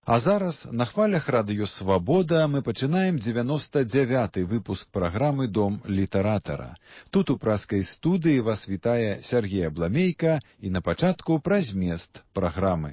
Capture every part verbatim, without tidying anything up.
А зараз на хвалях радыё «Свабода» мы пачынаем дзевяносто дзявяты выпуск праграмы «Дом літаратара». Тут у праскай студыі вас вітае Сергей Абламейка і на пачатку пра змест праграмы.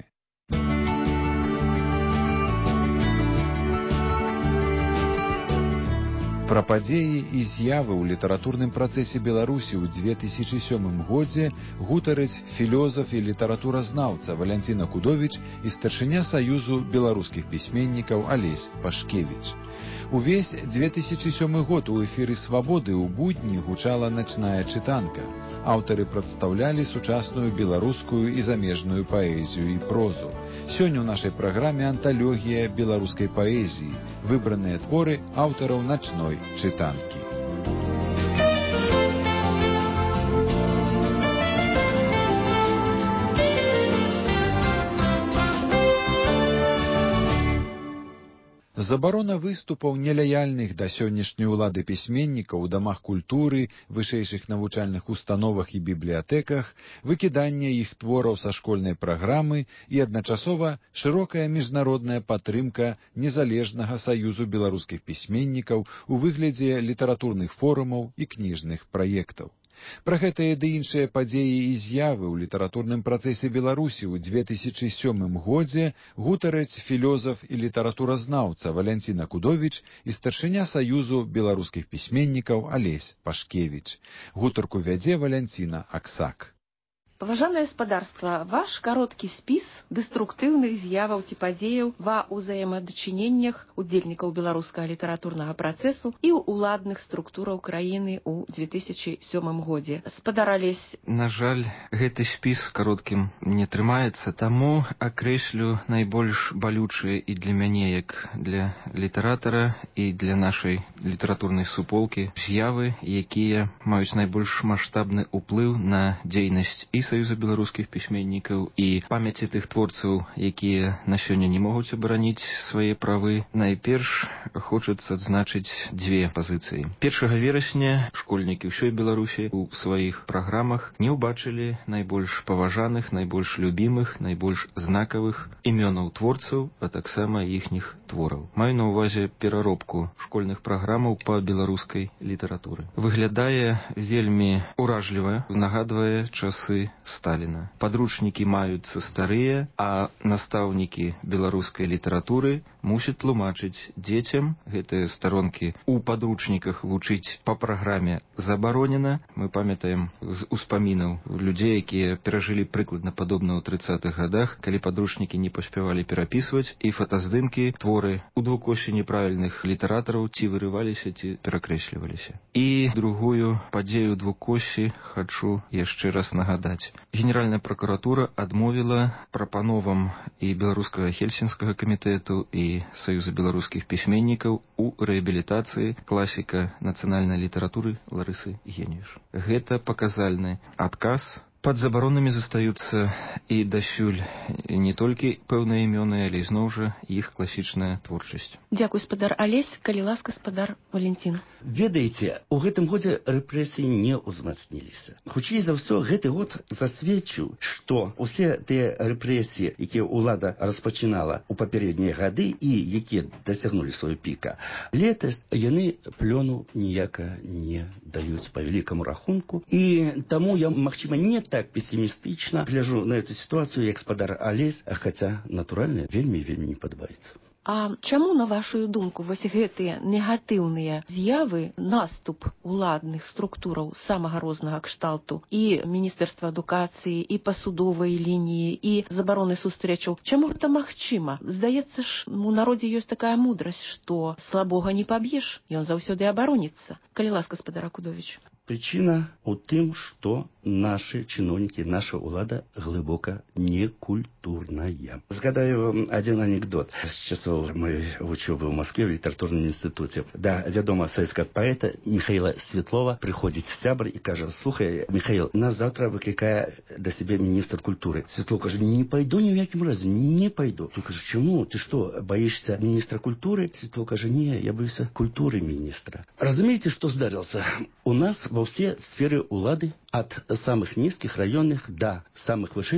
Пра падзеі і з'явы ў літаратурным працэсе Беларусі ў дзве тысячы сёмым годзе гутараць філёзаф і літаратуразнаўца Валянціна Кудовіч і старшыня Саюзу беларускіх пісьменнікаў Алесь Пашкевіч. Увесь дзве тысячы сёмы год у эфіры «Свабоды» ў будні гучала начная чытанка. Аўтары прадстаўлялі сучасную беларускую і замежную паэзію і прозу. Сёння ў нашай праграме анталогія беларускай паэзіі, выбраныя творы аўтараў начной чытанкі. Забарона выступаў нелаяльных да сённяшняй улады пісьменнікаў у дамах культуры, вышэйшых навучальных установах і бібліятэках, выкіданне іх твораў са школьнай праграмы і адначасова шырокая міжнародная падтрымка незалежнага саюзу беларускіх пісьменнікаў у выглядзе літаратурных форумаў і кніжных праектаў. Пра гэтыя ды іншыя падзеі і з'явы ў літаратурным працэсе Беларусі ў дзве тысячы сёмым годзе гутараць філёзаф і літаратуразнаўца Валянціна Кудовіч і старшыня Саюзу беларускіх пісьменнікаў Алесь Пашкевіч. Гутарку вядзе Валянціна Аксак. Паважанае гаспадарства, ваш кароткі спіс дэструктыўных з'яваў ці падзеяў ва ўзаемадачыненнях удзельнікаў беларускага літаратурнага працэсу і ў уладных структураў краіны ў дзве тысячы сёмым годзе. Спадар Алесь. На жаль, гэты спіс кароткім не трымаецца, таму акрэслю найбольш балючыя і для мяне, як для літаратара і для нашай літаратурнай суполкі з'явы, якія маюць найбольш маштабны ўплыў на дзейнасць і Саюза беларускіх пісьменнікаў і памяці тых творцаў, якія на сёння не могуць абараніць свае правы. Найперш хочацца адзначыць дзве пазіцыі. першага верасня школьнікі ўсёй Беларусі у сваіх праграмах не ўбачылі найбольш паважаных, найбольш любімых, найбольш знакавых імёнаў творцаў, а таксама іхніх твораў. Маю на ўвазе пераробку школьных праграмаў па беларускай літаратуры. Выглядае вельмі уражліва, нагадвае часы Сталіна. Падручнікі маюцца старыя, а настаўнікі беларускай літаратуры мусяць тлумачыць дзецям. Гэтыя старонкі ў падручніках вучыць па праграме забаронена. Мы памятаем з успамінаў людзей, якія перажылі прыкладна падобна ў трыццатых гадах, калі падручнікі не паспявалі перапісваць, і фотаздымкі, творы у двукосці неправільных літаратараў ці вырываліся, ці перакрэсліваліся. І другую падзею двукосці хачу яшчэ раз нагадаць. Генеральная пракуратура адмовіла прапановам і беларускага хельсінскага камітэту і Саюза беларускіх пісьменнікаў у рэабілітацыі класіка нацыянальнай літаратуры Ларысы Генюш. Гэта паказальны адказ. Пад забаронамі застаюцца і дасюль не толькі пэўныя імёны, але зноў жа іх класічная творчасць. Дзякуй, спадар Алесь. Калі ласка, спадар Валянцін. Ведаеце, у гэтым годзе рэпрэсіі не ўзмацніліся. Хутчэй за ўсё, гэты год засведчыў, што ўсе тыя рэпрэсіі, якія ўлада распачынала ў папярэднія гады і якія дасягнулі сваю піка, летась яны плёну ніяка не даюць па вялікаму рахунку. І таму я, магчыма, не так так пессимистично гляжу на эту ситуацию, як спадар Алесь, хотя, натуральна, вельмі-вельмі не падабаецца. А чаму, на вашу думку, вось гэтыя негатыўныя з'явы, наступ уладных структураў самага рознага кшталту, і Міністэрства адукацыі, і па судовай лініі, і забароны сустрэчаў, чаму гэта магчыма? Здаецца ж, у народзе ёсць такая мудрасць, што слабога не паб'еш, ён заўсёды абароніцца. Калі ласка, спадара Кудовіч. Причина у тым, што наши чыноўнікі, наша ўлада глыбока некультурная. Згадаю один анекдот з часоў моей вучобы ў Москве в літаратурным інстытуце. Да вядомого советского поэта Михаила Светлова приходит сябр и кажа: слухай, Михаил, нас завтра выкликае до себе министр культуры. Светлов кажа: не пойду ни в якім разе, не пойду. Ты кажа: чему? Ты что, боишься министра культуры? Светлов кажа: не, я боюсь культуры министра. Разумеете, что здарился? У нас во все сферы улады, от самых низких районных до самых высших,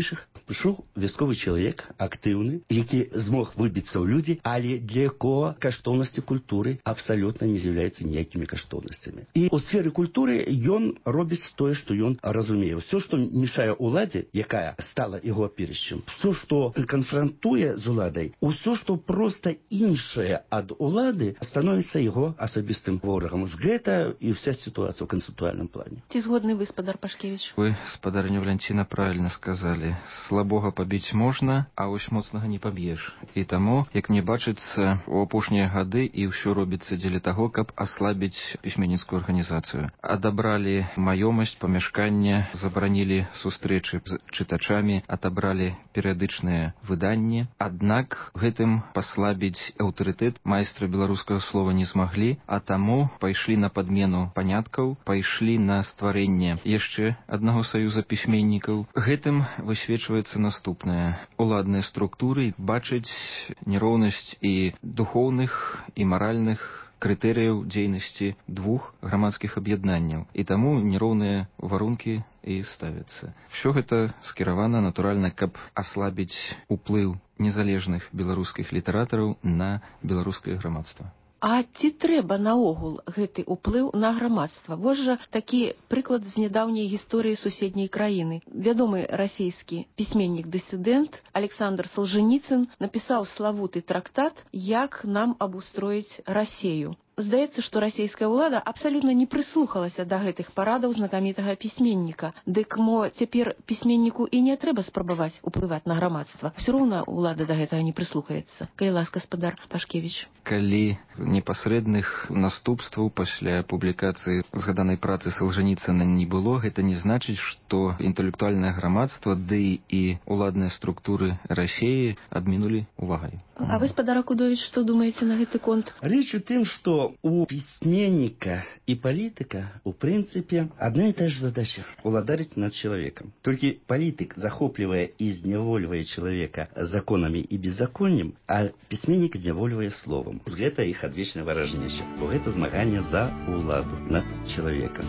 Прийшов військовий чоловік, активний, який змог вибитися в люди, але для якого коштовності культури абсолютно не з'являються ніякими коштовностями. І у сфері культури він робить те, що він розуміє. Все, що мішає уладі, яка стала його опірищем, все, що конфронтує з уладою, все, що просто інше від улади, становиться його особистим ворогом. Гэта і вся ситуація в концептуальному плані. Ці згодны вы, спадар Пашкевич? Вы, спадарня Валянціна, правильно сказали. Слабога пабіць можна, а ось моцнага не паб'еш. І таму, як мне бачыцца, у апошнія гады і ўсё робіцца дзеля таго, каб аслабіць пісьменніцкую арганізацыю. Адабралі маёмасць, памяшкання, забаранілі сустрэчы з чытачамі, адабралі перыядычныя выданні. Аднак гэтым паслабіць аўтарытэт майстра беларускага слова не змаглі, а таму пайшлі на падмену паняткаў, пайшлі на стварэнне яшчэ аднаго саюза пісьменнікаў. Гэтым высвечваецца наступнае. Уладныя структуры бачаць нероўнасць і духоўных, і маральных крытэрыяў дзейнасці двух грамадскіх аб'яднанняў. І таму нероўныя варункі і ставяцца. Всё гэта скіравана, натуральна, каб аслабіць уплыў незалежных беларускіх літаратараў на беларускае грамадства. А ці трэба наогул гэты ўплыў на грамадства? Вось жа такі прыклад з нядаўняй гісторыі суседняй краіны. Вядомы расійскі пісьменнік-дысідэнт Александр Солженіцын напісаў славуты трактат «Як нам абустроіць Расею». Здаецца, што расійская ўлада абсалютна не прыслухалася да гэтых парадаў знакамітага пісьменніка. Дык мо цяпер пісьменніку і не трэба спрабаваць уплываць на грамадства. Усё роўна ўлада да гэтага не прыслухаецца. Калі ласка, спадар Пашкевіч. Калі непасрэдных наступстваў пасля публікацыі згаданай працы Солженіцына не было, гэта не значыць, што інтэлектуальнае грамадства, ды і ўладныя структуры Расіі абмінулі увагай. А вы, спадар Акудович, што думаеце на гэты конт? Речь у тым, што у письменника и политика, в принципе, одна и та же задача – уладарить над человеком. Только политик, захопливая и изневоливая человека законами и беззаконием, а письменник изневоливая словом. Это их одвечное выражение. Это змагание за уладу над человеком.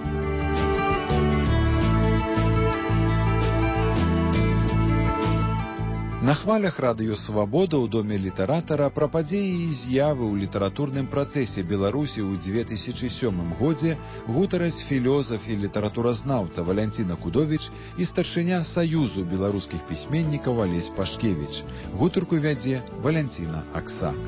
На хвалях радыё «Свабода» ў доме літаратара пра падзеі і з'явы ў літаратурным працэсе Беларусі ў дзве тысячы сёмым годзе гутараць філёзаф і літаратуразнаўца Валянцін Акудовіч і старшыня Саюзу беларускіх пісьменнікаў Алесь Пашкевіч. Гутарку вядзе Валянціна Аксак.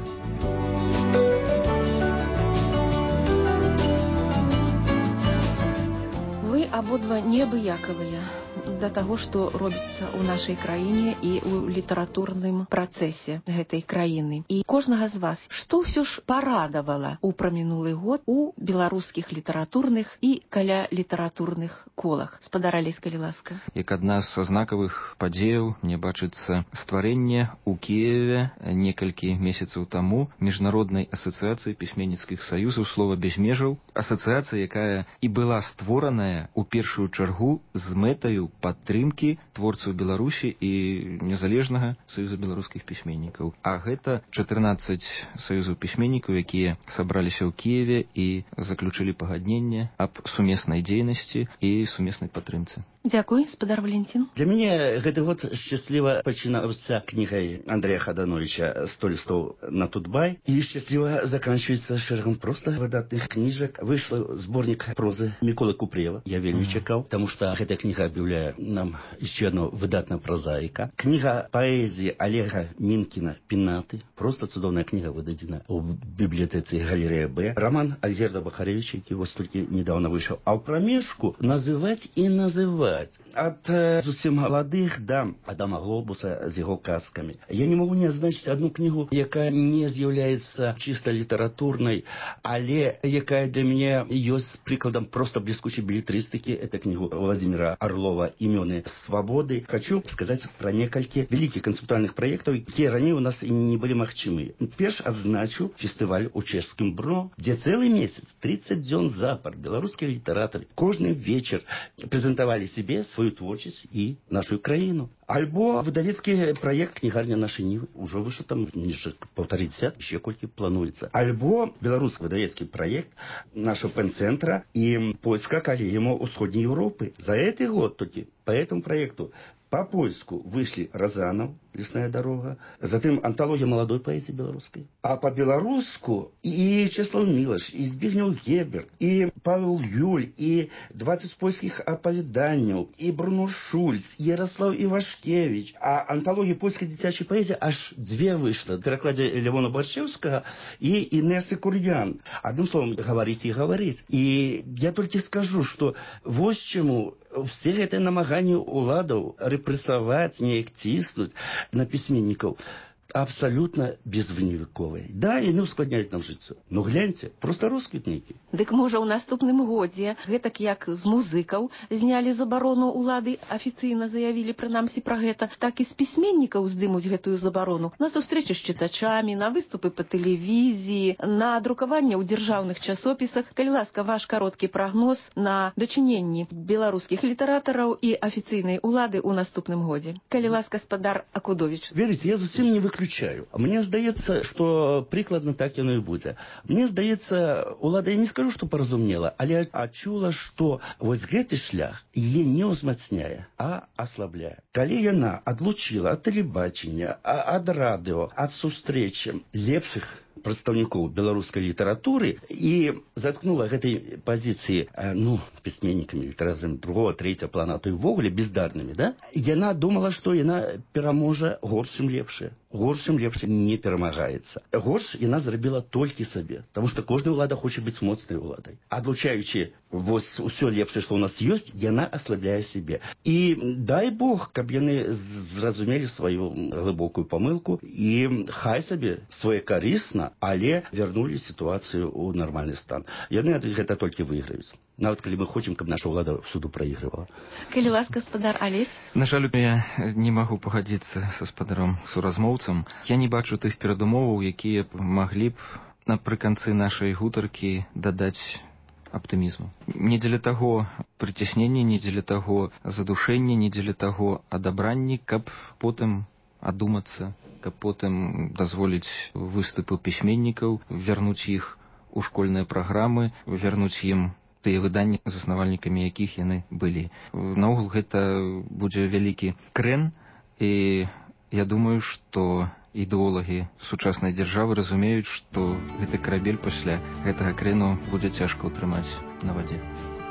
Вы абодва неабыякавыя да таго, што робіцца ў нашай краіне і ў літаратурным працэсе гэтай краіны. І кожнага з вас, што ўсё ж парадавала ў прамінулы год у беларускіх літаратурных і каля літаратурных колах? Спадар Алесь, калі ласка. Як адна з знакавых падзеяў мне бачыцца стварэнне ў Кіеве некалькі месяцаў таму міжнароднай асацыяцыі пісьменніцкіх саюзаў слова без межаў. Асацыяцыя, якая і была створаная у першую чаргу з мэтаю падтрымкі творцаў Беларусі і незалежнага саюза беларускіх пісьменнікаў. А гэта чатырнаццаць саюзаў пісьменнікаў, якія сабраліся ў Кіеве і заключылі пагадненне аб сумеснай дзейнасці і сумеснай падтрымцы. Дякую, спадар Валентин. Для мяне гэты год шчасліва пачынаўся кнігай Андрэя Хадановича «сто листов на Тутбай» і шчасліва заканчивается шэрагам просто выдатных кніжак. Вышла сборник прозы Міколы Купріева. Я вельмі mm-hmm. чакаў, потому что эта книга объявляет нам еще одного выдатного прозаика. Книга поэзии Олега Минкина «Пенаты». Просто цудовная книга выдадена в библиотеке галерея Б. Роман Альгерда Бахаревича, який ось тільки недавно вышел. А в промежку называть и называть. От э, зусім молодых до Адама Глобуса з його казками. Я не могу не означить одну книгу, яка не з'являється чисто літературною, але яка для мене є прикладом просто блискучей беллетристики. Это книгу Владимира Орлова «Имены свободы». Хочу сказать про несколько великих концептуальных проектов, которые ранее у нас не были махчимы. Перш отзначу фестиваль у чешским Бро, где целый месяц, тридцать дён запар, белорусские литераторы каждый вечер презентовали себе свою творчесть и нашу краину. Альбо выдавецкий проект «Книгарня нашей Нивы». Уже вышло там ниже полторы десят, еще кольки плануется. Альбо белорусский выдавецкий проект нашего пен-центра и польская коллегия Усходней Европы. За этот год таки по этому проекту По-польску вышли Розанов, «Лесная дорога», затем антология молодой поэзии белорусской. А по-белоруску и Чеслав Милош, и Збигнев Геберт, и Павел Юль, и двадцать польских оповеданий, и Бруно Шульц, и Ярослав Ивашкевич. А антология польской детячей поэзии аж две вышло. В перекладе Левона Борщевского и Инессы Курьян. Одним словом, говорить и говорить. И я только скажу, что вот чему все это намагание уладов репрессовать, не тиснуть на письменников абсолютно безвыневыковые. Да, и не ускладняют нам жыццё. Но гляньте, просто росквітнікі. Дык можа ў наступным годзе, гэтак як з музыкаў знялі забарону улады, афіцыйна заявілі прынамсі пра гэта, так і з пісьменнікаў здымуць гэтую забарону на сустрэчы з чытачамі, на выступы па тэлевізіі, на друкаванне ў дзяржаўных часопісах. Калі ласка, ваш кароткі прагноз на дачыненні беларускіх літаратараў і афіцыйнай улады ў наступным годзе. Калі ласка, спадар Акудович. Верите, я зусім не выключаю. Мне здаецца, што прыкладна так яно і будзе. Мне здаецца, улада, я не скажу, што паразумела, але адчула, што вось гэты шлях яе не ўзмацняе, а аслабляе. Калі яна адлучила ад тэлебачання, ад радыё, ад сустрэчы лепшых прадстаўнікоў беларускай літаратуры і заткнула гэтай пазіцыі, ну, пісьменнікамі, літаратарамі другого, трэцяга плана, а то і ввогуле бездарнымі, да? Яна думала, што яна пераможа горшым лепшае. Горшым лепшае не перамагаецца. Горш яна зрабіла толькі сабе, таму што кожная ўлада хоча быць моцнай уладай. Адлучаючы вось усё лепшае, што ў нас ёсць, яна аслабляе сябе. І дай Бог, каб яны зразумелі сваю глыбокую памылку і хай сабе своекарысна, але вярнулі сітуацыю ў нармальны стан. Яны гэта толькі выйграюць. Нават калі мы хочам, каб наша ўлада всюду праігрывала. Калі ласка, спадар Алесь. На жаль, я не магу пагадзіцца са спадаром суразмоўцам. Я не бачу тых перадумоваў, якія маглі б напрыканцы нашай гутаркі дадаць аптымізму. Не дзеля таго прыцяснення, не дзеля таго задушэння, не дзеля таго адабранні, каб потым адумацца, каб потым дазволіць выступы пісьменнікаў, вярнуць іх у школьныя праграмы, вярнуць ім тыя выданні, заснавальнікамі якіх яны былі. Наогул гэта будзе вялікі крэн, і я думаю, што ідэолагі сучаснай дзяржавы разумеюць, што гэты карабель пасля гэтага крэну будзе цяжка ўтрымаць на вадзе.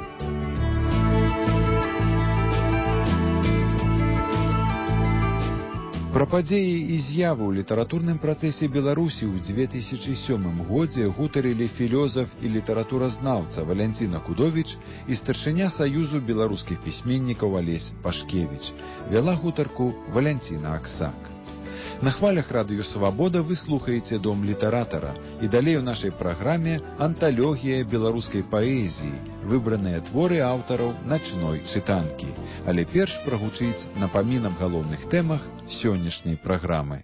Пра падзеі і з'явы ў літаратурным працэсе Беларусі ў дзве тысячы сёмым годзе гутарылі філёзаф і літаратуразнаўца Валянцін Акудовіч і старшыня Саюзу беларускіх пісьменнікаў Алесь Пашкевіч. Вяла гутарку Валянціна Аксак. На хвалях радыё «Свабода» вы слухаеце «Дом літаратара», і далей у нашай праграме анталогія беларускай паэзіі, выбраныя творы аўтараў начной чытанкі. Але перш прагучыць напамін аб галоўных тэмах сённяшняй праграмы.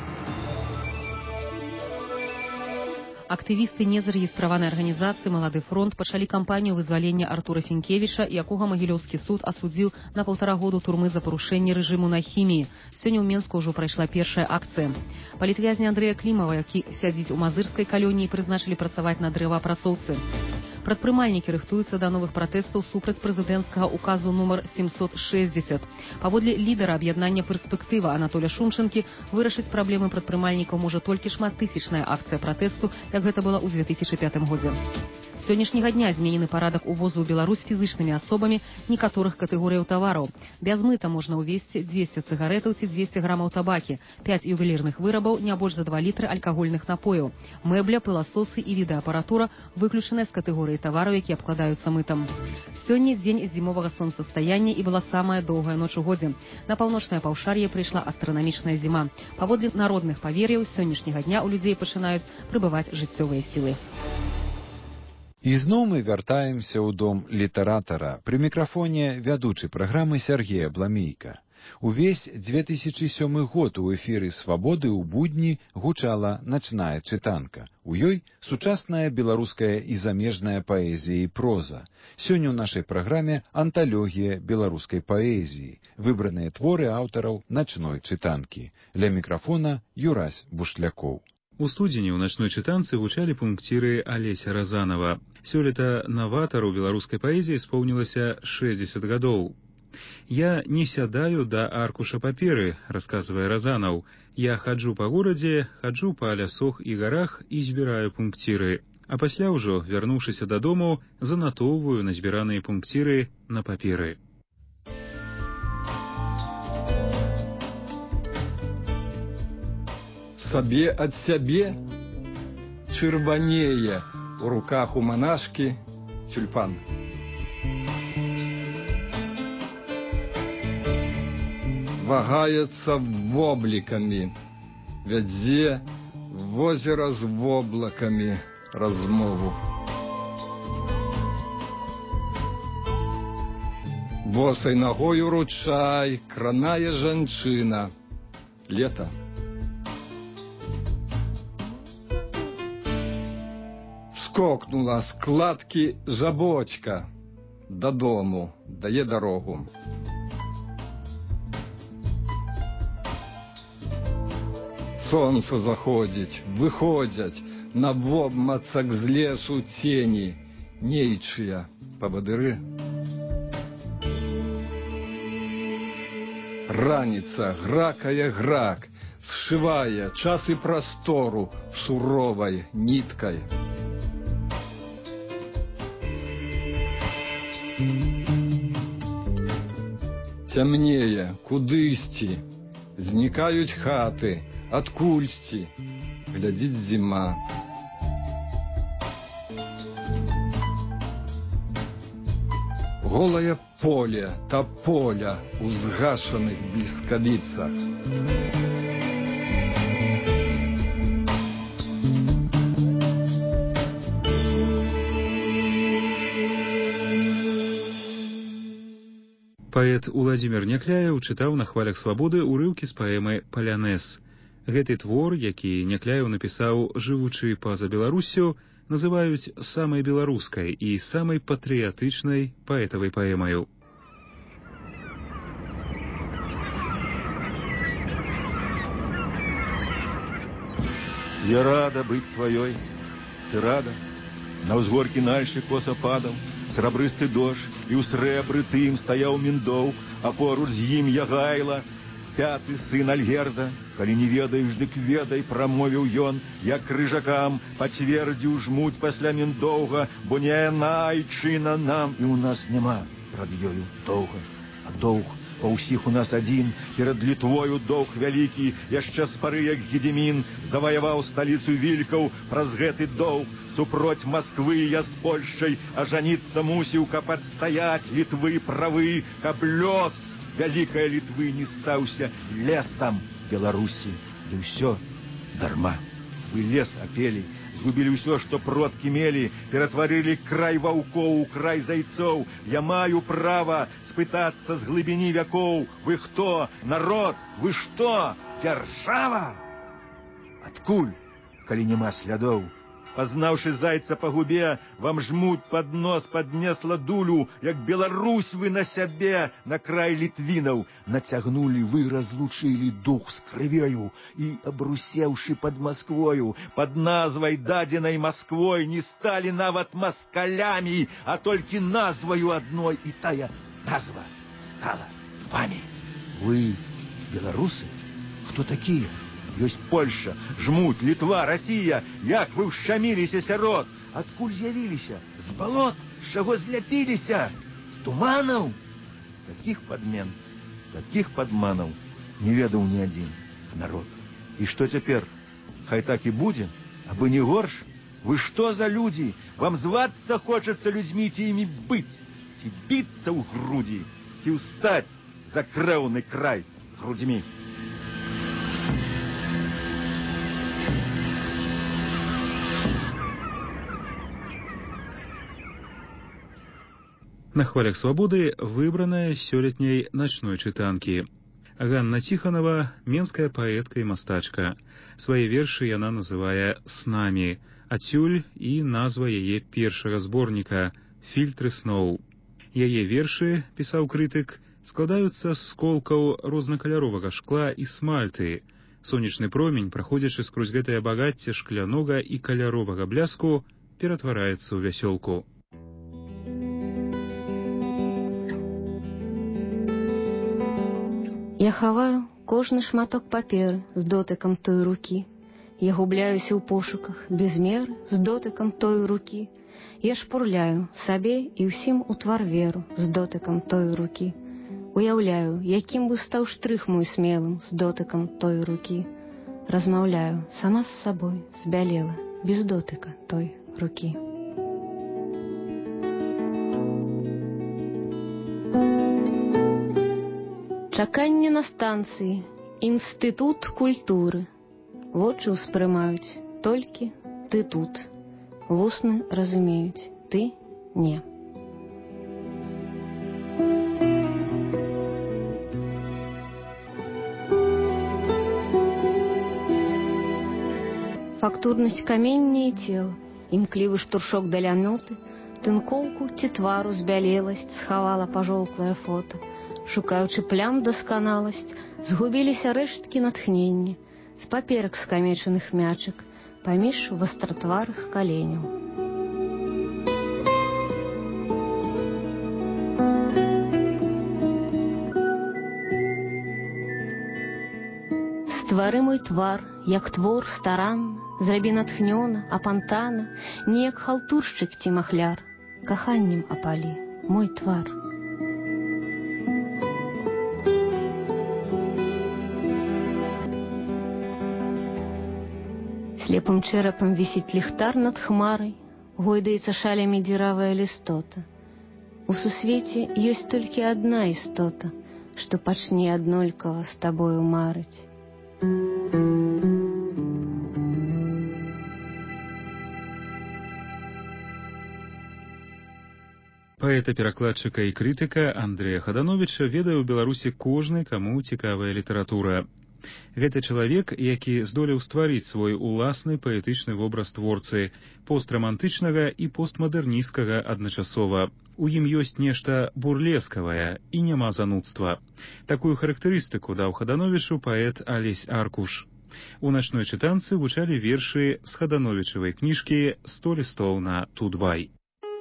Актывісты незарэгістраванай арганізацыі «Малады фронт» пачалі кампанію вызвалення Артура Фінкевіча, якога Магілёўскі суд асудзіў на паўтара году турмы за парушэнне рэжыму на хіміі. Сёння ў Менску ўжо прайшла першая акцыя. Палітвязня Андрэя Клімава, які сядзіць у мазырскай калоніі, прызначылі працаваць на дрэваапрацоўцы. Прадпрымальнікі рыхтуюцца да новых пратэстаў супраць прэзідэнцкага указу нумар семьсот шестьдесят. Паводле лідара аб'яднання «Перспектыва» Анатоля Шумчынкі, вырашыць праблемы прадпрымальнікаў можа толькі шматтысячная акцыя пратэсту, як гэта было ў дзве тысячы пятым годзе. З сённяшняга дня зменены парадак увозу ў Беларусь фізычнымі асобамі некаторых катэгорыяў тавараў. Без мыта можна ўвезці дзвесце цыгарэтаў ці дзвесце грамаў табакі, пяць ювелірных вырабаў, не больш за два літры алькагольных напояў. Мэбля, пыласосы і відэаапаратура выключаныя з катэгорыі тавараў, які абкладаюцца мытам. Сёння дзень зімовага сонцастаяння і была самая доўгая ноч у годзе. На паўночнае паўшар'е прыйшла астранамічная зіма. Паводле народных павер'яў, з сённяшняга дня ў людзей пачынаюць прыбываць жыццёвыя сілы. І зноў мы вяртаемся ў дом літаратара. Пры мікрафоне вядучы праграмы Сергей Абламейка. Увесь дзве тысячы сёмы год у эфіры «Свабоды» ў будні гучала начная чытанка. У ёй сучасная беларуская і замежная паэзія і проза. Сёння ў нашай праграме анталогія беларускай паэзіі, выбраныя творы аўтараў начной чытанкі. Ля мікрафона Юрась Бушлякоў. У студзені ў начной чытанцы гучалі пункціры Алеся Розанова. Сёлета наватару беларускай паэзіі споўнілася шэсцьдзесят гадоў. «Я не сядаю да аркуша паперы», — рассказывае Разанаў. «Я хаджу па горадзе, хаджу па лясох і гарах і збіраю пункціры. А пасля ўжо, вярнуўшыся дадому, занатоўваю назбіраныя пункціры на паперы». Сабе ад сябе чырванее у руках у манашкі тюльпан. Вагаецца воблікамі, вядзе возера з воблакамі размову. Босай ногою ручай кранае жанчына. Лето. Скокнула з кладкі жабочка. Дадому дае дарогу. Сонце заходзіць, выходзяць на вобмацак з лесу цені, нейчыя павадыры. Раніца гракае грак, сшывае час і прастору суровай ніткай. Цямнее, кудысьці, знікаюць хаты, адкульсьці, глядзіць зіма. Голае поле, тополя у згашаных бліскавіцах. Паэт Уладзімір Някляеў чытаў на хвалях свабоды ўрыўкі з паэмы «Палянез». Гэты твор, які Някляеў напісаў, жывучы па-за Беларуссю, называюць самай беларускай і самай патрыятычнай паэтавай паэмаю. Я рада быть твоей, ты рада? На ўзгоркі нальши коса падаў, срабрысты дождь, і ў срэбры тым стаяў міндоў, а поруч з ім Ягайла, пяты сын Альгерда. Калі не ведаеш, дык ведай, прамовіў ён, як крыжакам пацвердзіў жмуть пасля міндоўга, бо не яна айчына нам, і ў нас няма прад ёю доўга, а доўг па ўсіх у нас адзін, перад Літвою доўг вялікі, яшчэ з пары, як Гедзімін заваяваў сталіцу вількаў, праз гэты доўг супроць Масквы я з Польшчай ажаніцца мусіў, каб адстаяць Літвы правы, каб лёс вялікая Літвы не стаўся лесам Беларусі. Ды ўсё дарма. Вы лес апелі, згубілі ўсё, што продкі мелі, ператварылі край ваўкоў у край зайцоў. Я маю права спытацца з глыбіні вякоў: вы хто? Народ? Вы што? Дзяржава? Адкуль, калі няма слядоў? Пазнаўшы зайца па губе, вам жмуть пад нос паднесла дулю, як Беларусь вы на сябе, на край літвінаў нацягнулі, вы разлучылі дух з крывёю і, абрусеўшы пад Масквою, пад назвай, дадзенай Масквой, не сталі нават маскалямі, а толькі назваю адной, і тая назва стала вамі. Вы беларусы? Хто такія? Ёсць Польша, жмуть, Літва, Расія. Як вы ўшчаміліся сярод? Адкуль з'явіліся? З балот? З чаго зляпіліся? З туманаў? Такіх падмен, такіх падманаў не ведаў ні адзін народ. І што цяпер? Хай так і будзе, абы не горш. Вы што за людзі? Вам звацца хочацца людзьмі, ці імі быць, ці біцца ў грудзі, ці ўстаць за крэўны край грудзьмі. На хвалях свабоды выбраная сёлетняй начной чытанкі. Ганна Ціханова – менская паэтка і мастачка. Свае вершы яна называе «Снамі», адсюль і назва яе першага зборніка «Фільтры сноў». Яе вершы, пісаў крытык, складаюцца з сколкаў рознакаляровага шкла і смальты. Сонечны промень, праходзячы скрозь гэтае багацце шклянога і каляровага бляску, ператвараецца ў вясёлку. Я хаваю кожны шматок паперы з дотыкам той рукі. Я губляюся ў пошуках без меры з дотыкам той рукі. Я шпурляю сабе і ўсім у твар веру з дотыкам той рукі. Уяўляю, якім бы стаў штрых мой смелым з дотыкам той рукі. Размаўляю сама з сабой, збялела, без дотыка той рукі. Чаканне на станцыі, інстытут культуры. Вочы ўспрымаюць, толькі ты тут. Вусны разумеюць, ты не. Фактурнасць камення і цела, імклівы штуршок далянуты, тынкоўку ці твару збялеласць схавала пажоўклае фота. Шукаючы плям дасканаласць, згубіліся рэшткі натхнення, з паперак скамечаных мячак, паміж вастратварых каленяў. Ствары мой твар, як твор старанна, зрабі натхнёна, апантана, не як халтуршчык ці махляр, каханнем апалі мой твар. Слепым чэрапам вісіць ліхтар над хмарай, гойдаецца шалямі дзіравая лістота. У сусвеце ёсць толькі адна істота, што пачне аднолькава з табою марыць. Паэта-перакладчыка і крытыка Андрэя Хадановіча ведае ў Беларусі кожны, каму цікавая літаратура. Гэта чалавек, які здолеў стварыць свой уласны паэтычны вобраз творцы, пострамантычнага і постмадэрністкага адначасова. У ім ёсць нешта бурлескавае і няма занудства. Такую характарыстыку даў Хадановічу паэт Алесь Аркуш. У начной чытанцы гучалі вершы з Хадановічавай кніжкі «Сто лістоў на Тутбай».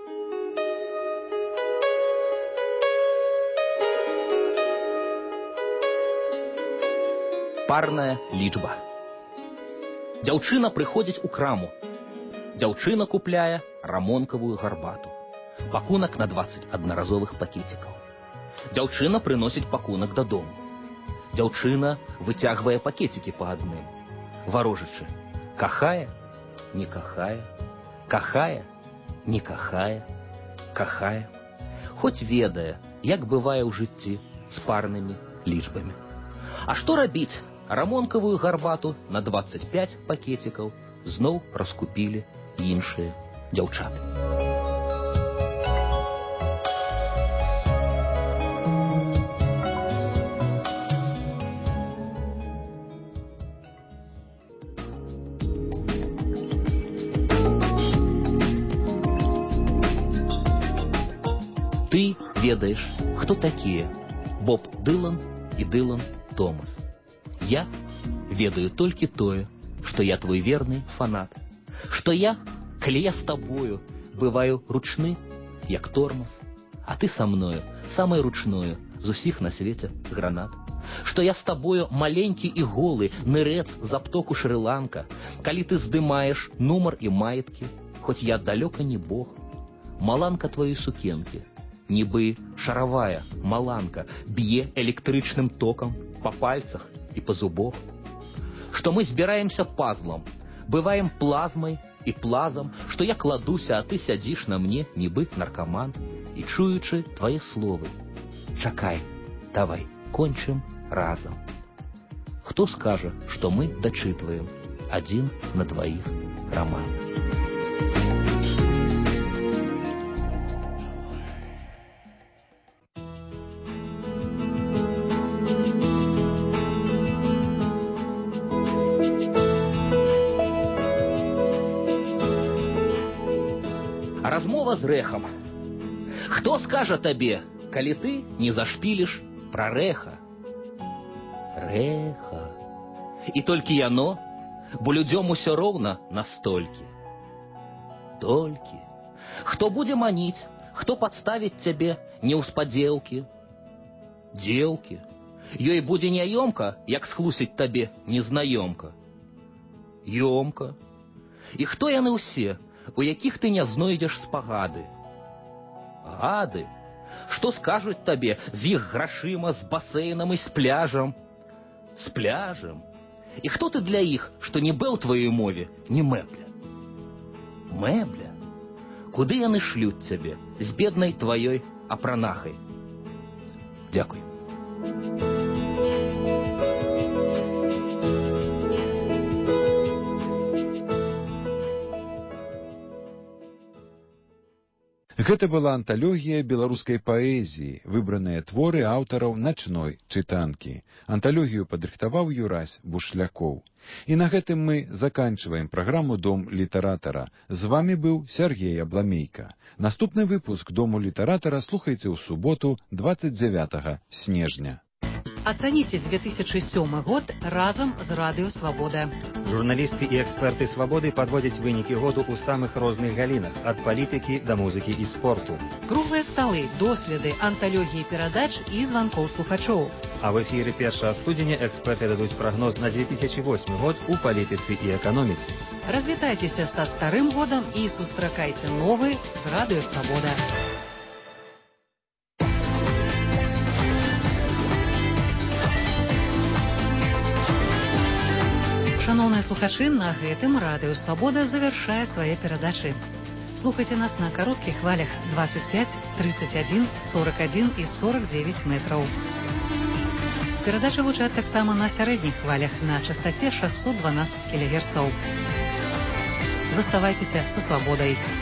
Парная лічба. Дзяўчына прыходзіць у краму. Дзяўчына купляе рамонкавую гарбату. Пакунак на дваццаць аднаразовых пакетикаў. Дзяўчына прыносіць пакунак дадому. Дзяўчына выцягвае пакетики па адным. Варожачы. Кахае, не кахае. Кахае, не кахае. Кахае. Хоць ведае, як бывае ў жыцці з парнымі лічбамі. А што рабіць? Рамонкавую гарбату на дваццаць пяць пакетикаў зноў раскупілі іншыя дзяўчаты. Ты ведаеш, хто такія Боб Дылан і Дылан Томас. Я ведаю толькі тое, што я твой верны фанат, што я, калі я з табою, бываю ручны, як тормоз, а ты са мною, самай ручною з усіх на свеце гранат, што я з табою маленькі і голы, нырец з аптоку Шры-Ланка, калі ты здымаеш нумар і маеткі, хоць я далёка не бог, маланка твоей сукенкі, нібы шаравая маланка б'е электрычным токам па пальцах і па зубах, што мы збіраемся пазлам, бываем плазмай і плазам, што я кладуся, а ты сядзіш на мне, нібы наркаман, і чуючы твае словы. Чакай, давай, кончым разам. Хто скажа, што мы дачытваем адзін на дваіх раман? Размова з рэхам. Хто скажа табе, калі ты не зашпіліш пра рэха? Рэха. І толькі яно, бо людзём усё роўна настолькі. Толькі. Хто будзе маніць, хто падставіць цябе неўспадзеўкі? Дзеўкі. Ёй будзе няёмка, як схлусіць табе незнаёмка. Ёмка. І хто яны ўсе, у якіх ты не знойдзеш спагады? Гады. Што скажуць табе з іх грашыма, з басейнам і з пляжам? З пляжам. І хто ты для іх, што не быў тваёй мове, не мэбля? Мэбля? Куды яны шлюць цябе з беднай тваёй апранахай? Дзякуй. Гэта была анталогія беларускай паэзіі, выбраныя творы аўтараў начной чытанкі. Анталогію падрыхтаваў Юрась Бушлякоў. І на гэтым мы заканчваем праграму «Дом літаратара». З вамі быў Сергей Абламейка. Наступны выпуск «Дому літаратара» слухайце ў суботу двадцать девятого снежня. Оцените две тысячи сёмы год разом з Радыё Свабода. Журналісты і эксперты Свабоды падводзяць вынікі году ў самых розных галінах, ад палітыкі да музыкі і спорту. Круглыя сталы, доследы, анталогіі перадач і званкоў слухачоў. А в эфіры першага студзеня эксперты дадуць прагноз на две тысячи восьмы год у палітыцы і эканоміцы. Развітайцеся са старым годам і сустракайце новы з Радыё Свабода. Шановныя слухачы, на гэтым Радыё Свабода завяршае свае перадачы. Слухайце нас на кароткіх хвалях двадцать пять, тридцать один, сорок один і сорок девять метраў. Перадачы гучаць таксама на сярэдніх хвалях на частаце шестьсот двенадцать кілогерцаў. Заставайцеся са свабодай.